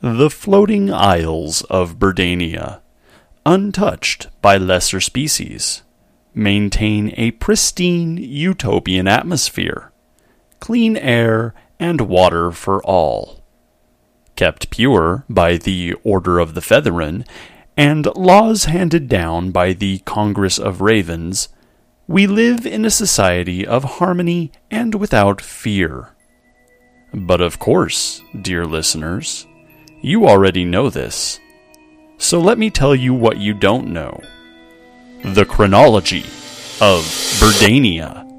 The floating isles of Berdania, untouched by lesser species, maintain a pristine utopian atmosphere, clean air and water for all. Kept pure by the Order of the Featherin, and laws handed down by the Congress of Ravens, we live in a society of harmony and without fear. But of course, dear listeners, you already know this. So let me tell you what you don't know. The chronology of Berdania.